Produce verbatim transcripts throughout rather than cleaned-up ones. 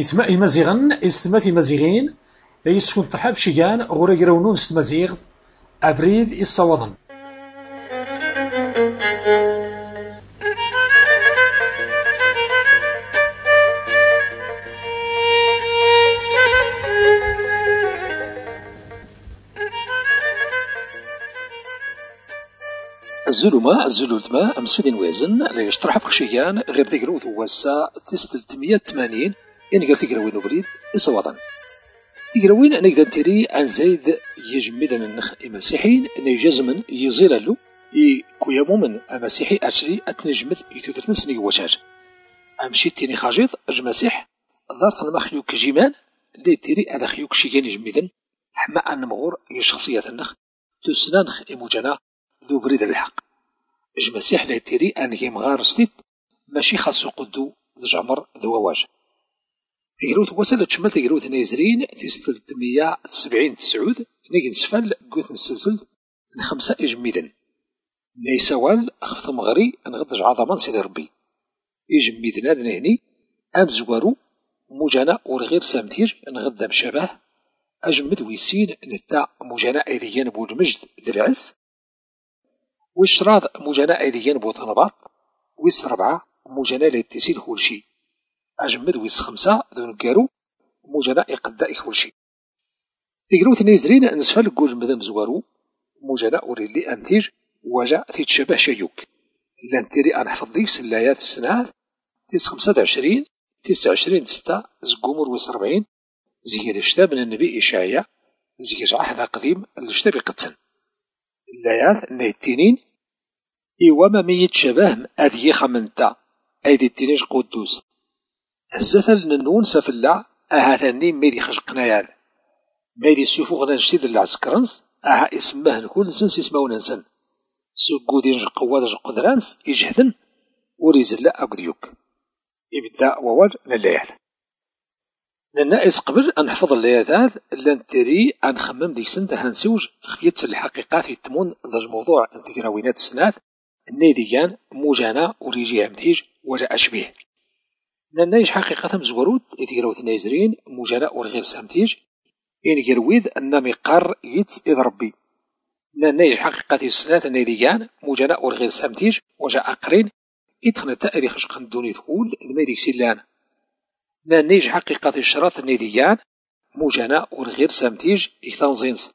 إثماء مزيغن استمات مزيغين لا يسكن ترحاب شيان غورا يرونون استمازيغ أبريد الصوضن. الزلمة الزلوتما أمسفدين وازن لا يشترح بخشيان غير تقروث واسا تيس تلتمية تمانين إن قال تقروين نبريد إصواتن تقروين أنا قدان تيري عن زايد يجمدن النخ المسيحيين أن يجزمن يزيل له يكويا مومن المسيحي أشري أتنجمد يتوترتن سني وشاج أمشي تيني خاجيط المسيح ضارت المخيوك جيمان اللي تيري أنا خيوك شيان يجمدن حما أن مغور يشخصية النخ تسنانخ إموجانا ذو بريد الحق المسيح لا تيري أنهي مغار ستيت ماشي خاصو قدو ذو جعمر ذو واواج يقروث وصل تشمل تقروث نيزرين تيس تلتمية سبعين تسعود نيجي نسفل قوث نسلسل خمسة إجميدن نيسوال أخذ مغري نغضج عظمان سيدي ربي إجميدن هذا نهني أم زوارو موجانا ورغير سامتيج نغدم شبه أجمد ويسين نتا موجانا أيديان بو المجد ذي العز وشراض موجانا أيديان بو طنباط ويس ربعة موجانا ليتسيل كلشي أجمد ويس خمسة دون كارو موجانا إقداء كلشي تقروث نيزرين نسفل قول مدام زوارو موجانا أوريلي أنتيج وجا تيتشبه شيوك لانتيري أنحفظ ديك سلايات السنات تيس خمسة عشرين تيس عشرين ستة زقومر ويس ربعين زي الاشتاب من النبي إشعيا زي عهد قديم الاشتاب قدسن اللايات نيتينين إيواما ميت شباه أذي خمنتا أيدي التينيج قدوس هزثل ننون سفلا أهاثني ميري خشقنايال ميري سوفو غنا نشتيد العسكرنس أها اسمه نكون نسنس اسمه ننسن سوقو دينج قواد قدرانس يجهدن وريزلا أقديوك يبدأ ووال لليال لنائس قبل أنحفظ اللياذات لنتري أنخمم ديك سنت هنسوج خفيت الحقيقات يتمون ذا الموضوع انتقراوينات السنات النيديان موجانا وريجي عمتيج ولا أشبيه لنايش حقيقة مزورود يتقراوث النايزرين موجانا ورغير سامتيج إن يرويد أن مقار يتس إذ ربي لنايش حقيقة السنات النيديان موجانا ورغير سامتيج وجاء أقرين يدخل التأذي خشق دوني تقول الميديك سيلان نانيج حقيقة الشراط النيديان موجانا ورغير سامتيج إيثانزينز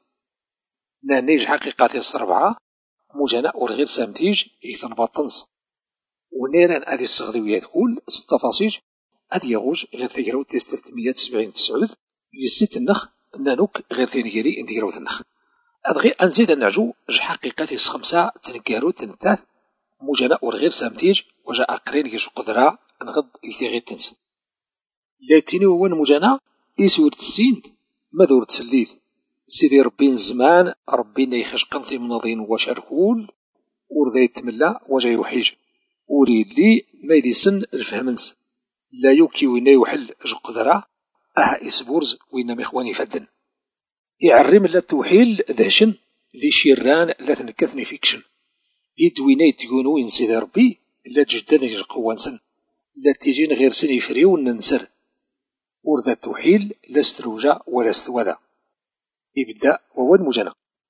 نانيج حقيقة السربعة موجانا ورغير سامتيج إيثان باطنس ونيران أدي السغذوية تقول ستفاصيج أدي يغوج غير تقراو تيس تلتمية سبعين تسعود يسيت النخ نانوك غير تينيري ان تقراو النخ أدغي أنزيد النعجو ج حقيقة تيس خمسة تنكارو تنتاث موجانا ورغير سامتيج وجاء قرين يشو قدرة نغض يثيغي تنس لاتيني هو المجانا يسور تسين ماذور تسليث سيدي ربي زمان ربي يخش قنطي مناضين وشاركول ورذا يتملى وجا يوحيج وريلي ما يديسن الفهمنس لا يوكي وين يوحل جو قدرة أها إسبورز وين مخواني فدن يعرم لا توحيل ذاشن ذي شيران لا تنكثني فيكشن يدويني تقونو إن سيدي ربي لا تجددني القوانسن لا تيجين غير سن يفريو ننسر ورذا توحيل لا استروجا ولا استوذا يبدأ وهو المجانا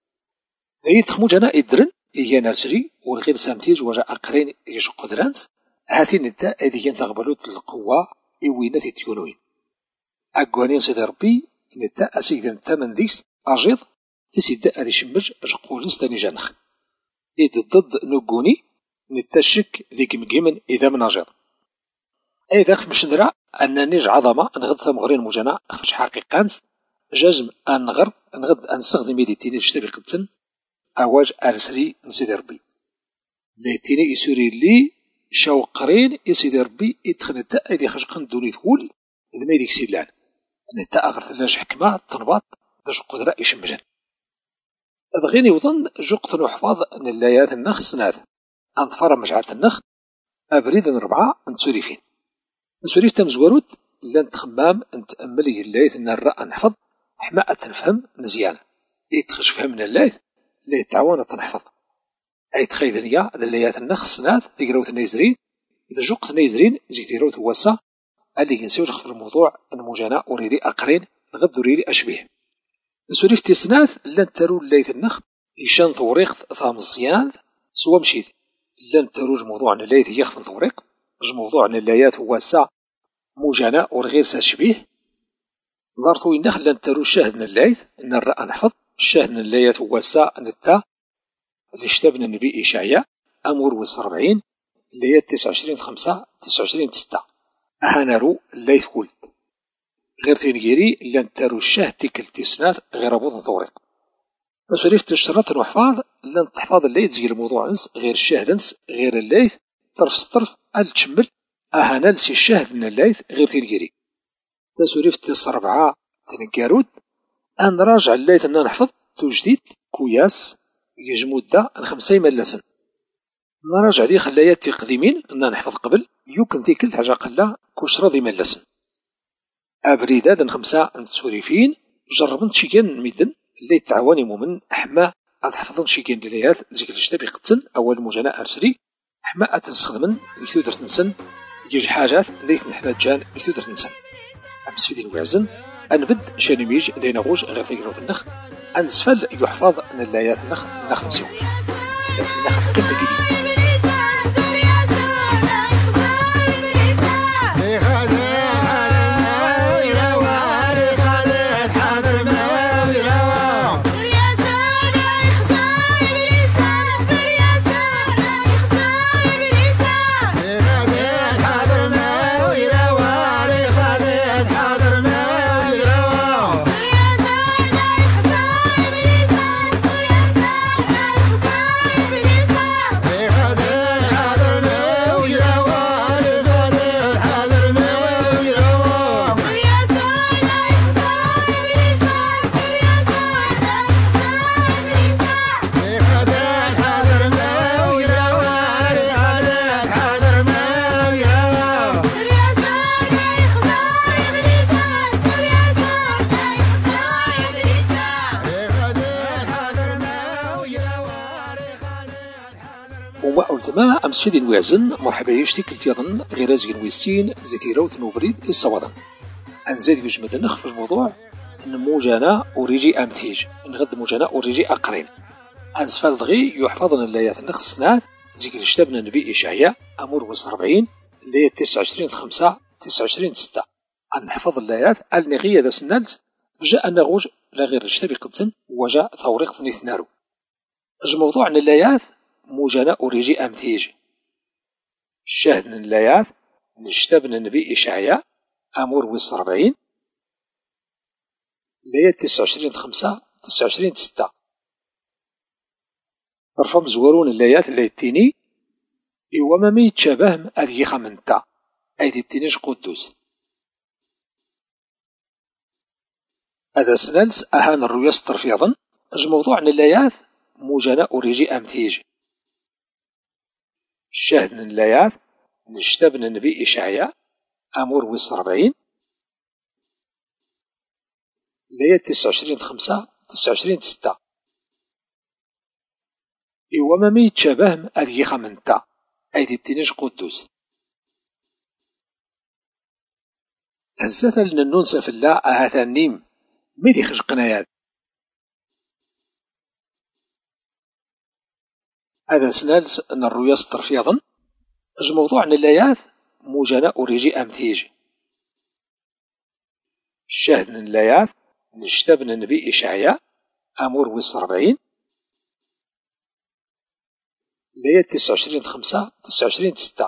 نيتخ مجانا إدرن إيا نرسري والغير سامتيج وجاء أقرين يشق قدرانس هاتي نتا أذيان تغبلوت القوة إوينة تيونوين أقوانين سيدي ربي نتا أسيدا نتا من ديكس أجيض يسيدا أذي شمج أجقول نستاني جانخ إذ ضد نقوني نتا الشك ذيك مقيمن إذا من أجيض أي ذاك مش ندرى أن نيج عظمة نغد ثمغرين مجانا خفش حقيقانس جزم أن نغر نغد أنستخدم يديتيني الشتبي قدسن أواج أرسلي نسيدي ربي ليتيني يسوري لي شاو قرين يسيدي ربي يدخل نتا أيدي خشقن دوني ثقول إذا ما يديك سيلان نتا أغر ثلاج حكمة تنباط داش قدرة يشمجن أدغيني وطن جوقت نحفظ أن اللايات النخ سناد أنطفار مجعات النخ أبريد ربعة نتسوري فين نسوري تمزوروت لان تخمام نتأملي اللايث أن الرأى نحفظ حماء تنفهم مزيان يتخش فهمنا اللايث لا يتعاون تنحفظ أي تخيذنيا اللايات النخ سناد تقراوث نيزرين إذا جوقت نيزرين زي تيروث واسا اللي كنساو في الموضوع المجانا وريري أقرين غد وريري أشبه نسولي في تيسناث لان تارو اللايث النخ يشان ثوريق ثا مزيان سوا مشيد لان تارو الموضوع أن اللايث يخفن ثوريق الموضوع أن اللايات هو سا مجانا ورغير ساشبيه ضارتو ينخ لان تارو الشاهد اللايث ان الرأى نحفظ الشاهد اللايات هو سا نتا اللي اشتبنا النبي إشعياء أمور وس أربعين اللي هي تسعة وعشرين خمسة تسعة وعشرين ستة أهانارو اللايث كولت غير تينجيري لان تارو الشاه تيكل تيسنات غير أبوض نثوريق مسوليف تشترط نحفاظ لان تحفاظ الليث زي الموضوع نس غير الشاهد نس غير الليث طرف سطرف أل تشمل أهانا لسي الشاهد من الليث غير تينجيري تسوليف تيس ربعة تنكاروت أن راجع الليث أن نحفظ توجديد كوياس يجمود دا الخمسة ملسن نراجع دي خلايات تقديمين أن نحفظ قبل يمكن تيكل حاجة قلا كوش راضي ملسن أبريداد خمسة نسوريفين جربن شيكين ميدن اللي تعواني مؤمن أحما أتحفظن شيكين دليات زيك الاشتبي قتن أول مجانا أرسلي أحما أتنسخدمن يكتودر تنسن يجي حاجات اللي تنحتاجان يكتودر تنسن أمس في دين وعزن أنبد شانميج دينا غوج غير ثقيروت النخ أنسفل يحفظ أن اللايات النخ النخ نسيوش لكن النخ كنت جديد ما أمس في دين وعزن مرحبا يشتي كلت يظن غير أزجن ويستين زيتي روث نوبريد الصوادن أنزيد يجمد النخ في الموضوع أن موجانا أوريجي أمثيج نغد موجانا أوريجي أقرين أنسفال دغي يحفظنا اللايات النخ السنات ذكر اشتبنا النبي إشعياء أمور وس أربعين اللي هي تسعة وعشرين خمسة تسعة وعشرين ستة أن نحفظ اللايات النغية ذا سنالت جاء النغوج لا غير اشتبي قدسن وجاء ثوريق ثنيثنارو الموضوع أن اللايات موجانا أوريجي أمثيج الشاهد من اللايات نشتبنا النبي إشعياء أمور وس أربعين اللي هي تسعة وعشرين خمسة تسعة وعشرين ستة طرفا مزورون اللايات اللي يتيني إوا ما يتشابه أذي خمنتا أيدي التينيش قدوس هذا سنالس أهان الرؤيا الطرفيضا الموضوع أن اللايات موجانا أوريجي أمثيج الشاهد من اللايات نشتبنا النبي إشعياء أمور وس أربعين اللي هي تسعة وعشرين خمسة تسعة وعشرين ستة إوا ما يتشابه أذي خمنتا أيدي التينيش قدوس هزة لننون سفلا أهاتا النيم ميدي خشقنا ياد هذا سنالس أن الرؤيا الطرفيضا الموضوع أن اللايات موجانا أوريجي أمثيج الشاهد من اللايات نشتبنا النبي إشعياء أمور وس أربعين اللي هي تسعة وعشرين خمسة تسعة وعشرين ستة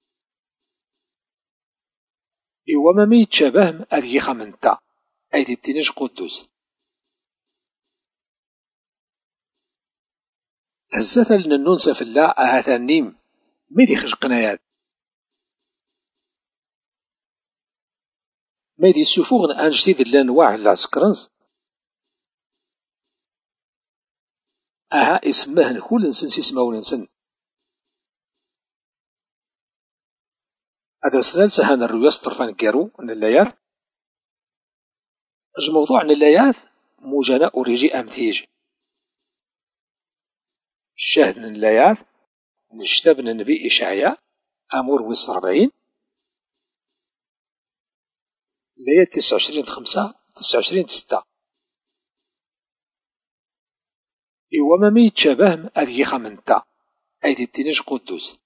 إوا ما يتشابه أذي خمنتا أيدي التينيش قدوس هزة لننون سفلا أهاتا النيم ميدي خشقنا ياد ميدي سوفوغن أنجتيد لانواع العسكرنس أها اسمه نكول نسن سيسماو نسن هذا سنال سهان الرؤيا طرفان كارو أن اللايات الموضوع أن اللايات موجانا أوريجي أمثيج الشاهد من اللايات نشتبنا النبي إشعياء أمور وس أربعين اللي هي تسعة وعشرين خمسة تسعة وعشرين ستة. إوا ما ميتشابه أدي خمنتا أيدي التنج قدوس.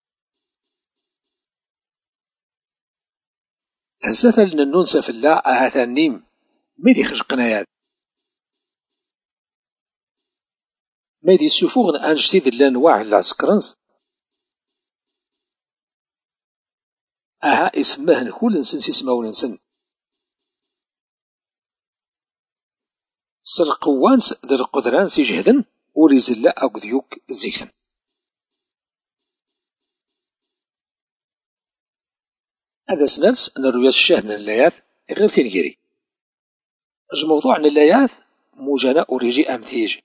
هزاتا لننون سافلا أهاتا نيم ميدي خشقنايات ميدي سوفوغن أنجتيد لانواع العسكرنس أها اسمهن كل نسن سيسماون نسن سلقوانس در القدران سيجهدن وريزلا أو ديوك زيكسن. هذا سنالس نرويا الشاهد اللايات غير تنجري اج موضوع اللايات موجانا أوريجي أمتيج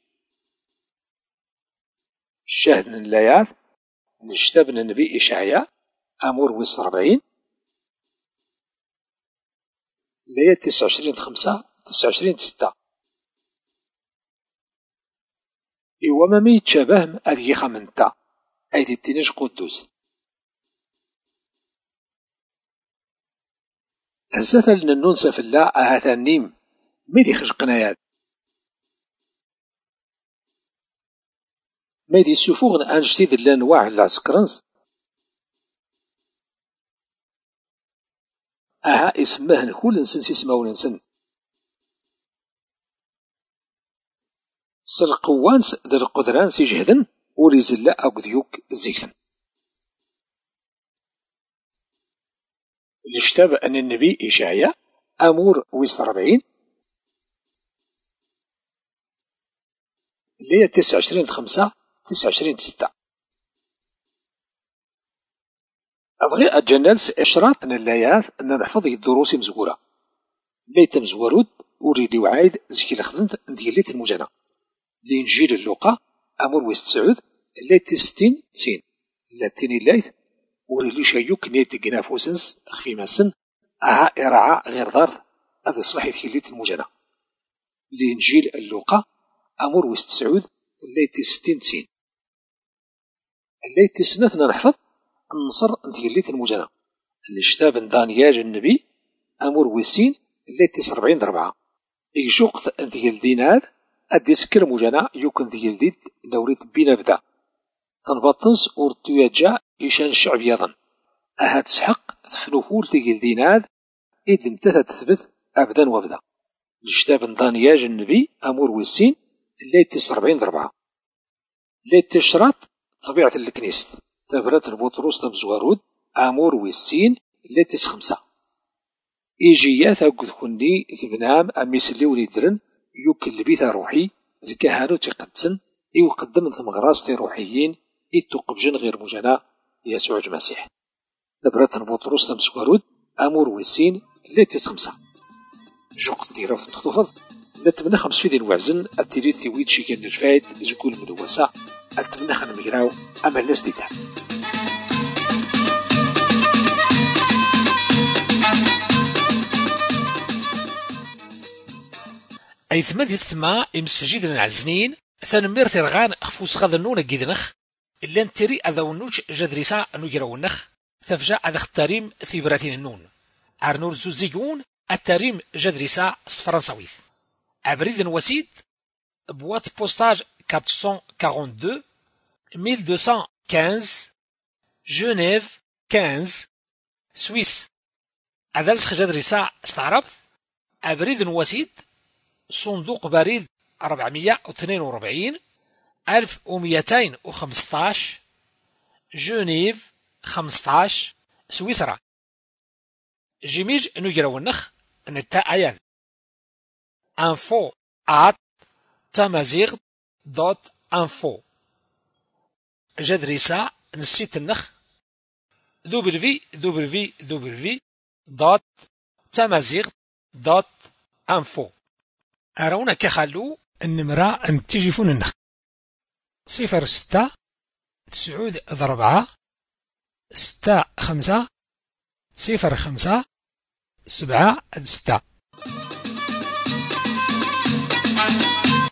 الشاهد اللايات نجتاب النبي إشعياء أمور ويس ربعين لايات تسعة وعشرين خمسة تسعة وعشرين ستة. إوا ما ميتشابه أدي خمنتا أيدي التنج قدوس. هزاتا لننون سافلا أهاتا نيم ميدي خشقنايات ميدي سوفوغن أنجتيد لانواع العسكرنس أها اسمهن كل نسن سيسماون نسن سلقوانس در القدران سيجهدن وريزلا أو ديوك زيكسن. الكتاب أن النبي إشعياء أمور ويس ربعين اللي هي تسعة وعشرين خمسة تسعة وعشرين ستة. أبغي أجنالس إشراط أن اللايات أن نحفظ الدروس مزقورة ليت مزورود وريدي وعايد زكي لخدمت نديليت المجانا لإنجيل اللوقا أمور ويس تسعود اللي تستين تسين لاتيني اللايت وريلي شايوك نيت جنافوسنس خفي ماسن أها إرعاء غير ضارد هذا صلاحي تكليت المجانا لإنجيل اللوقا أمور ويس تسعود اللي تستين تسين اللي تسنثنا نحفظ النصر تكليت المجانا اللي شتاب دانياج النبي أمور ويسين اللي تس ربعين دربعة يجوقت أنت يلدين هذا أدي سكر مجانا يمكن ذي يلديد نوريت بينا بدا تنبطنس ورتوياجا يشان الشعب يضن أها تسحق تفنوفول تيجي الديناد إذ امتثت تثبت أبدا وابدا لشتاب دانياج النبي أمور ويسين اللي تس ربعين دربعة اللي تشرط طبيعة الكنيست تبرت البطروس تمزوارود أمور ويسين اللي تس خمسة إيجيات أقود كني تبنام أميس اللي وليدرن يوكل لبيثا روحي الكهانو تقدسن إيو قدم ثمغراس روحيين إتوقبجن غير مجانا يسوع المسيح دبرات بطرس تمسكورود أمور ويسين اللي تسخمسة جوق ديرا في تخطفض لتمنى خمس في دين وعزن التريد ثويد شيكين الفايد زكول مدوسة التمنى خان مجراو أما الناس ديتا. أي ثماد يستمع إمسفجيد العزنين سنمير ترغان خفوس غاذا نونا جيدنخ إلا نتري أذا ونوج جدريسا نجراونخ تفجع أذا اختاريم في براتين النون عرنور زوزيجون التاريم جدريسا فرنساويث أبريد وسيد بوات بوستاج أربعمية واثنين وأربعين ألف ومئتين وخمسة جنيف خمسة سويس أذلس جدريسا استعربت أبريد وسيد صندوق بريد أربعمية واثنين وأربعين ألف ومئتين وخمسة عشر جنيف خمسة عشر سويسرا جيميج نجرو النخ نتا أيان info at تمازيغ دوت info جدريسا نسيت النخ دبليو دبليو دبليو دوت تمازيغ دوت info أرونا كخلو النمرة انتجفون النخ صفر ستة تسعود ضربعة ستة خمسة صفر خمسة سبعة ستة